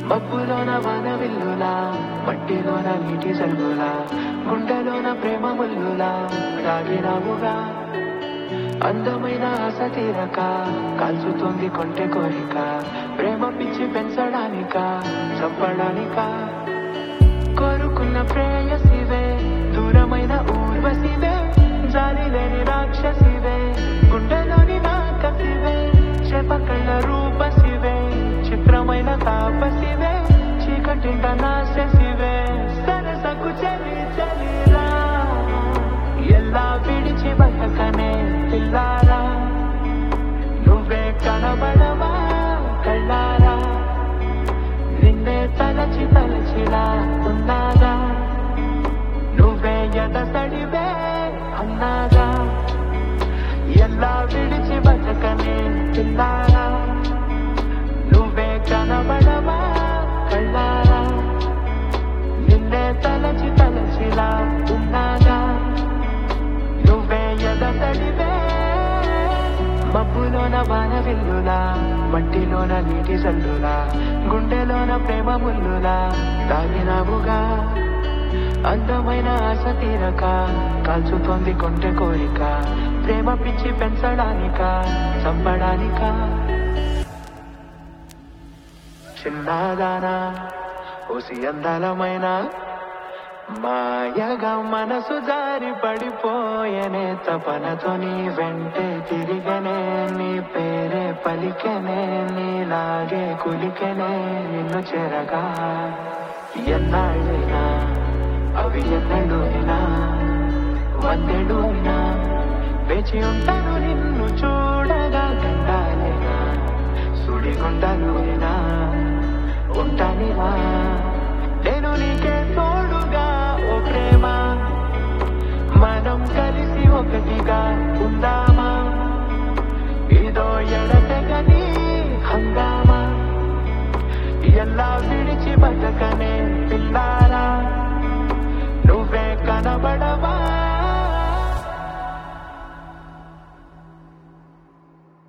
మబ్బులోన వాన విల్లులా, మట్టిలోన నీటి జల్లులా, గుండెలోన ప్రేమ ముల్లులా రాగినావుగా. అందమైన ఆశ తీరక కాల్చుతోంది కొంటె కోరిక, ప్రేమ పిచ్చి పెంచడానిక చంపడానిక. కోరుకున్న ప్రేయసివే, దూరమైన ఊర్వశివే, జాలి లేని రాక్షసివే, గుండెలోని నాకసివే, చేపకళ్ళ రూపసివే, చిత్రమైన తాపసివే, చీకటింట నాశసివే, సరసకు చలి చలిరా, ఎలా విడిచి బతకనే పిల్లారా. నువ్వే కనబడవా కళ్ళారా, నిన్నే తలచి తలచిలా ఉన్నాగా, నువ్వే ఎదసడివే అన్నాగా. ఎలా విడిచి బతకనే పిల్లారా, నువ్వే కనబడవా కళ్ళారా, నిన్నే తలచి తలచిలా ఉన్నాగా, నువ్వే ఎదసడివే. మబ్బులోన వాన విల్లులా, మట్టిలోన నీటి జల్లులా, గుండెలోన ప్రేమ ముల్లులా తాగినావుగా. అందమైన ఆశ తీరక కాల్చుతోంది కొంటె కోరిక, ప్రేమ పిచ్చి పెంచడానిక చంపడానిక. చిన్నదానా ఓసి అందలమైన మాయగా మనసు జారి పడిపోయనే, తపనతో నీ వెంటే తిరిగనే, నీ పేరే పలికెనే, నీలాగే కులికెనే నిన్ను చెరగా. ఎన్నాళ్ళైనా అవి ఎన్నెడునా వందెడునా వేచి ఉంటాను నిన్ను చూడగా. గండాలైనా సుడిగుండలునా ఉంటానివా, నేను నీకే తోడుగా. ఓ ప్రేమ, మనం కలిసి ఒకటిగా ఉందామా, ఇదో ఎడతెగని హంగామా, ఎలా విడిచి బతకనే పిల్లా.